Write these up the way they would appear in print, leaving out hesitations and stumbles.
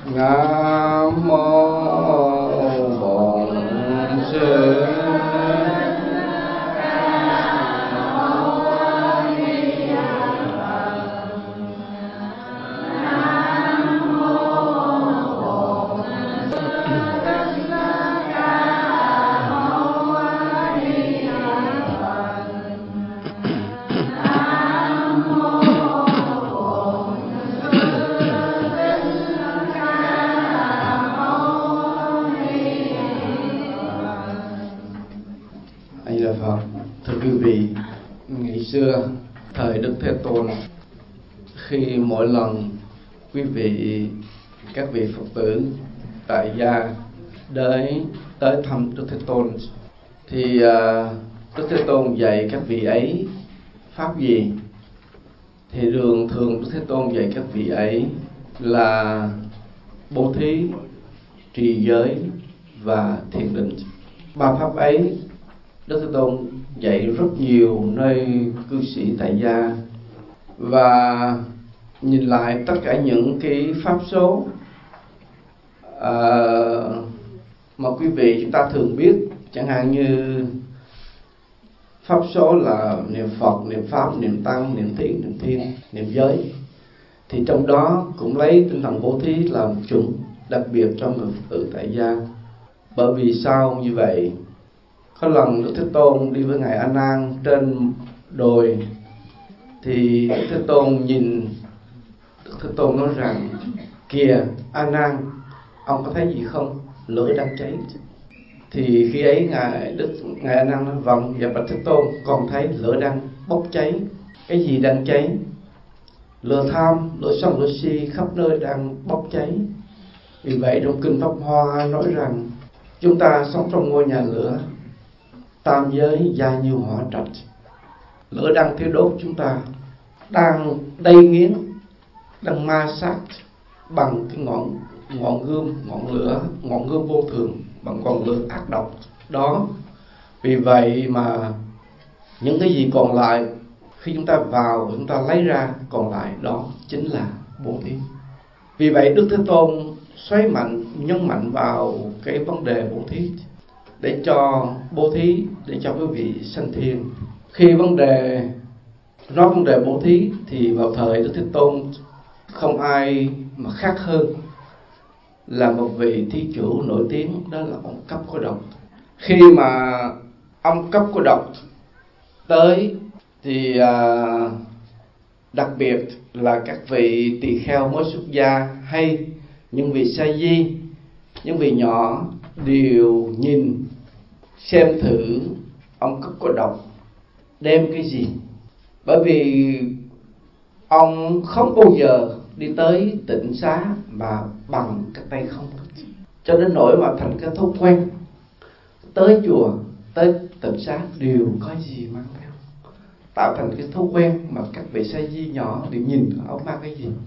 Nam mô Bổn Sư Phật. Thưa quý vị, ngày xưa thời Đức Thế Tôn, khi mỗi lần các vị Phật tử tại gia tới thăm Đức Thế Tôn thì Đức Thế Tôn dạy các vị ấy pháp gì? Thì thường Đức Thế Tôn dạy các vị ấy là bố thí, trì giới và thiền định. Ba pháp ấy Đức Thế Tôn dạy rất nhiều nơi cư sĩ tại gia. Và nhìn lại tất cả những cái pháp số mà quý vị chúng ta thường biết, chẳng hạn như pháp số là niệm Phật, niệm Pháp, niệm Tăng, niệm Thiện, niệm Thiên, niệm giới, thì trong đó cũng lấy tinh thần bố thí làm chuẩn, đặc biệt cho người Phật tử tại gia. Bởi vì sao như vậy? Có lần Đức Thế Tôn đi với ngài A Nan trên đồi, thì Đức Thế Tôn nhìn Đức Thế Tôn nói rằng: kìa A Nan, ông có thấy gì không? Lửa đang cháy. Thì khi ấy ngài A Nan nói: vâng, dạ bạch Thế Tôn, con thấy lửa đang bốc cháy. Cái gì đang cháy? Lửa tham, lửa sân, lửa si khắp nơi đang bốc cháy. Vì vậy trong kinh Pháp Hoa nói rằng chúng ta sống trong ngôi nhà lửa, tam giới gia như hỏa trạch. Lửa đang thiêu đốt chúng ta, đang đay nghiến, đang ma sát bằng cái ngọn gươm vô thường, bằng ngọn lửa ác độc đó. Vì vậy mà những cái gì còn lại, khi chúng ta vào, chúng ta lấy ra, còn lại đó chính là bố thí. Vì vậy Đức Thế Tôn nhấn mạnh vào cái vấn đề bố thí, để cho bố thí, để cho quý vị sanh thiên. Khi nói vấn đề bố thí thì vào thời Đức Thế Tôn không ai mà khác hơn là một vị thí chủ nổi tiếng, đó là ông Cấp Cô Độc. Khi mà ông Cấp Cô Độc tới thì đặc biệt là các vị tỳ kheo mới xuất gia hay những vị sa di, những vị nhỏ đều nhìn xem thử ông Cấp Cô Độc đem cái gì. Bởi vì ông không bao giờ đi tới tịnh xá mà bằng cái tay không, cho đến nỗi mà thành cái thói quen tới chùa, tới tịnh xá đều có gì mang theo, tạo thành cái thói quen mà các vị sa di nhỏ đều nhìn ông mang cái gì.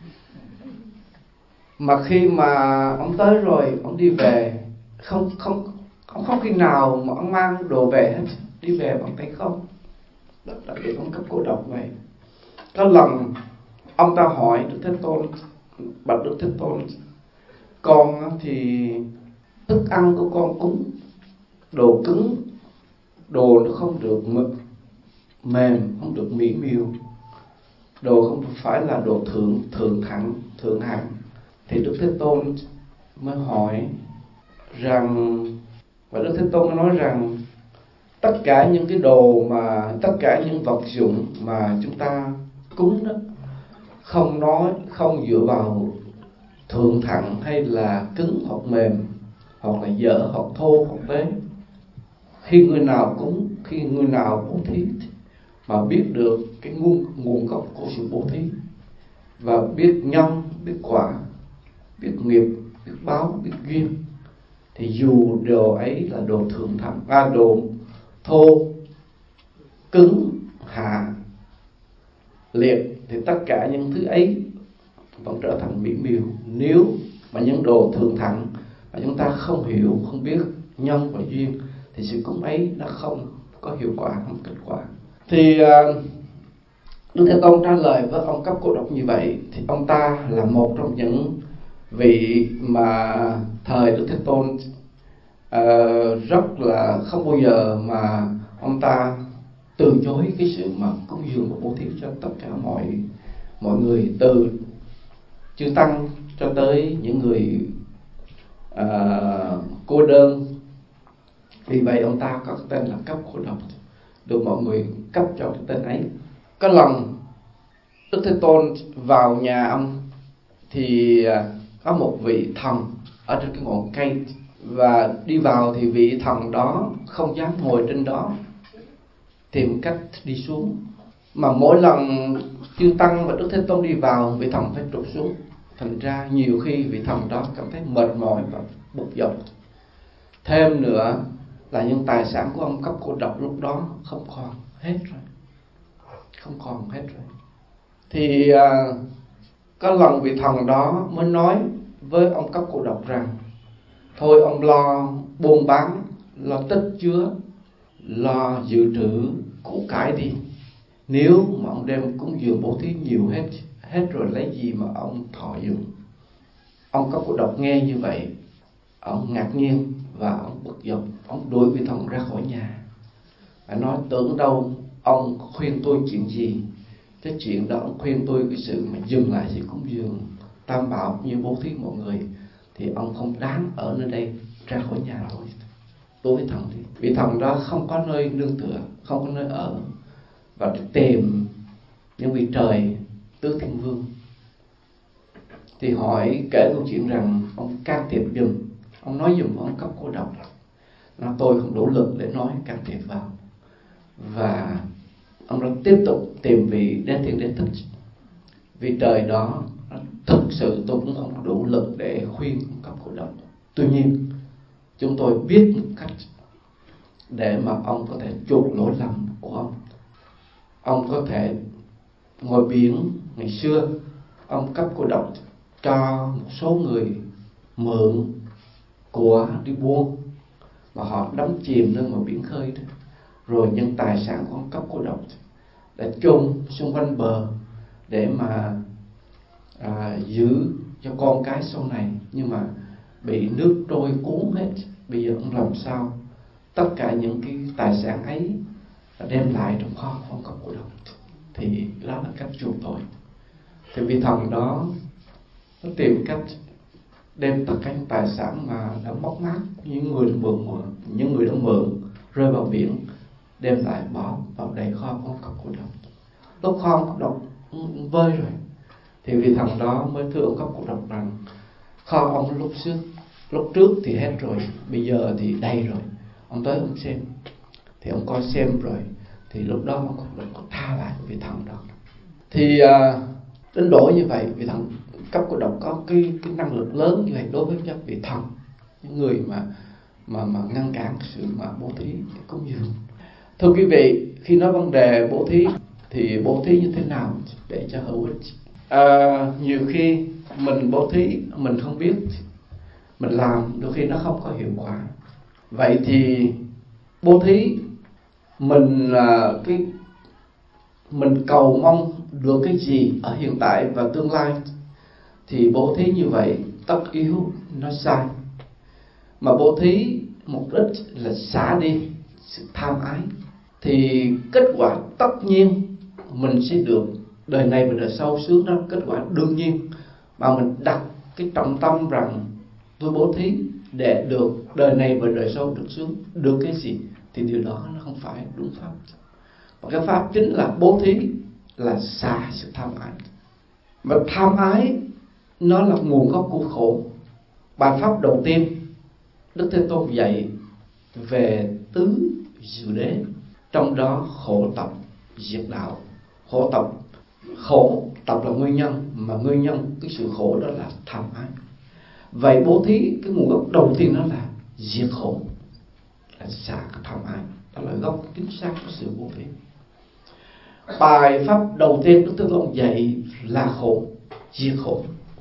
Mà khi mà ông tới rồi, ông đi về, ông không khi nào mà ông mang đồ về hết, đi về bằng tay không. Đó là cái ông Cấp Cô Độc này. Có lần ông ta hỏi Đức Thế Tôn: bạch Đức Thế Tôn, con thì thức ăn của con cúng đồ cứng, đồ nó không được mềm, không được mỹ miều, đồ không phải là đồ thượng hạng. Thì Đức Thế Tôn mới hỏi rằng, và Đức Thế Tôn nói rằng tất cả những cái đồ mà, tất cả những vật dụng mà chúng ta cúng đó, không dựa vào thượng thặng hay là cứng hoặc mềm, hoặc là dở hoặc thô hoặc tế. Khi người nào cúng, khi người nào bố thí mà biết được cái nguồn gốc của sự bố thí, và biết nhân, biết quả, biết nghiệp, biết báo, biết duyên, thì dù đồ ấy là đồ thượng thặng, đồ thô, cứng, hạ, liệt, thì tất cả những thứ ấy vẫn trở thành mỹ miều. Nếu mà những đồ thượng thặng mà chúng ta không hiểu, không biết nhân và duyên, thì sự cúng ấy nó không có hiệu quả, không kết quả. Thì Đức Thế Tôn trả lời với ông Cấp Cô Độc như vậy. Thì ông ta là một trong những vị mà thời Đức Thế Tôn rất là không bao giờ mà ông ta từ chối cái sự mà cúng dường và bố thí cho tất cả mọi người, từ chư tăng cho tới những người cô đơn. Vì vậy ông ta có cái tên là Cấp Cô Độc, được mọi người cấp cho cái tên ấy. Có lần Đức Thế Tôn vào nhà ông thì có một vị thần ở trên cái ngọn cây, và đi vào thì vị thần đó không dám ngồi trên đó, tìm cách đi xuống. Mà mỗi lần chư tăng và Đức Thế Tôn đi vào, vị thần phải trục xuống. Thành ra nhiều khi vị thần đó cảm thấy mệt mỏi và bực dọc. Thêm nữa là những tài sản của ông Cấp Cô Độc lúc đó không còn hết rồi. Thì có lần vị thần đó mới nói với ông Cấp Cô Độc rằng: thôi ông lo buôn bán, lo tích chứa, lo dự trữ củ cải đi. Nếu mà ông đem cúng dường bố thí nhiều hết rồi lấy gì mà ông thọ dụng. Ông Cấp Cô Độc nghe như vậy, ông ngạc nhiên và ông bực dọc. Ông đuổi vị thần ra khỏi nhà và nói: tưởng đâu ông khuyên tôi chuyện gì, cái chuyện đó ông khuyên tôi cái sự mà dừng lại sự cúng dường tam bảo như bố thí mọi người, thì ông không đáng ở nơi đây, ra khỏi nhà tôi với thần đi. Vị thần đó không có nơi nương tựa, không có nơi ở, và đi tìm những vị trời tứ thiên vương. Thì hỏi kể câu chuyện rằng ông can thiệp giùm, ông nói giùm ông Cấp Cô Độc là tôi không đủ lực để nói, can thiệp vào. Và ông đã tiếp tục tìm vị đế thiên đế thích. Vì trời đó thực sự tôi cũng không có đủ lực để khuyên ông Cấp Cô Độc. Tuy nhiên chúng tôi biết một cách để mà ông có thể chuộc lỗi lầm của ông. Ông có thể ngồi biển. Ngày xưa ông Cấp Cô Độc cho một số người mượn của đi buôn, mà họ đắm chìm nơi ngoài biển khơi đó. Rồi những tài sản của ông Cấp Cô Độc đã chôn xung quanh bờ để mà giữ cho con cái sau này, nhưng mà bị nước trôi cuốn hết. Bây giờ ông làm sao tất cả những cái tài sản ấy đem lại trong kho của ông Cấp Cô Độc? Thì đó là cách chuộc tội. Thì vị thần đó nó tìm cách đem tất cả những tài sản mà đã mất mát, những người đã mượn rơi vào biển, đem lại bỏ vào đầy kho của ông Cấp Cô Độc. Lúc kho ông Cấp Độc vơi rồi thì vị thần đó mới thưa ông Cấp Cô Độc rằng: kho ông lúc trước thì hết rồi, bây giờ thì đầy rồi, ông tới ông xem. Thì ông coi xem rồi thì lúc đó ông Cấp Độc có tha lại vị thần đó. Thì đến đổi như vậy, vị thần Cấp Cô Độc có cái năng lực lớn như vậy đối với các vị thần, những người mà ngăn cản sự mà bố thí cúng dường. Thưa quý vị, khi nói vấn đề bố thí thì bố thí như thế nào để cho hữu ích? Nhiều khi mình bố thí mình không biết, mình làm đôi khi nó không có hiệu quả. Vậy thì bố thí mình cầu mong được cái gì ở hiện tại và tương lai, thì bố thí như vậy tất yếu nó sai. Mà bố thí mục đích là xả đi sự tham ái, thì kết quả tất nhiên mình sẽ được đời này và đời sau sướng. Đó kết quả đương nhiên. Mà mình đặt cái trọng tâm rằng tôi bố thí để được đời này và đời sau được sướng, được cái gì, thì điều đó nó không phải đúng pháp. Và cái pháp chính là bố thí là xả sự tham ái. Và tham ái nó là nguồn gốc của khổ. Bài pháp đầu tiên Đức Thế Tôn dạy về tứ diệu đế, trong đó khổ tập diệt đạo. Khổ tập là nguyên nhân, mà nguyên nhân cái sự khổ đó là tham ái. Vậy bố thí cái nguồn gốc đầu tiên đó là diệt khổ, là xả tham ái. Đó là gốc chính xác của sự bố thí. Bài pháp đầu tiên Đức Thế Tôn dạy là khổ, diệt khổ.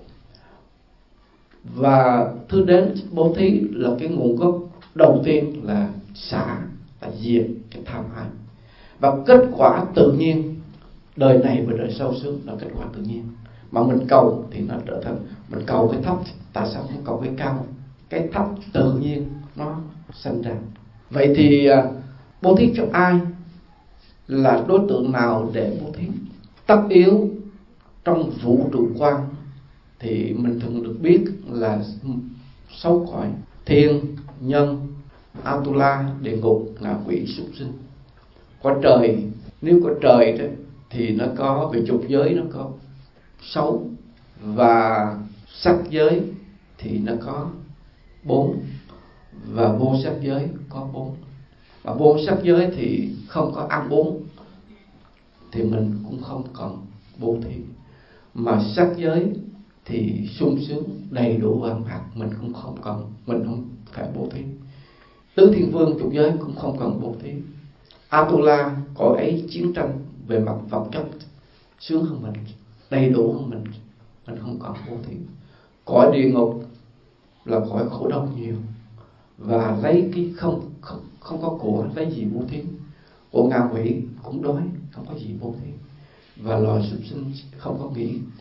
Và thứ đến bố thí là cái nguồn gốc đầu tiên là xả, là diệt cái tham ái. Và kết quả tự nhiên đời này và đời sau sướng là kết quả tự nhiên. Mà mình cầu thì nó trở thành, mình cầu cái thấp tại sao không cầu cái cao? Cái thấp tự nhiên nó sinh ra. Vậy thì bố thí cho ai, là đối tượng nào để bố thí? Tất yếu trong vũ trụ quan thì mình thường được biết là 6 cõi: thiên, nhân, Atula, địa ngục, ngạ quỷ, súc sinh. Cõi trời, nếu có trời đó thì nó có về dục giới, nó có 6, và sắc giới thì nó có 4, và vô sắc giới có 4. Và vô sắc giới thì không có ăn uống thì mình cũng không cần bố thí. Mà sắc giới thì sung sướng đầy đủ vàng bạc, mình cũng không cần, mình không phải bố thí. Tứ thiên vương dục giới cũng không cần bố thí. Atula, cõi ấy chiến tranh về mặt vật chất, sướng hơn mình, đầy đủ hơn mình không cần bố thí. Cõi địa ngục là cõi khổ đau nhiều, và lấy cái không có của, lấy gì bố thí. Của ngạ quỷ cũng đói, không có gì bố thí. Và loài súc sinh không có nghĩ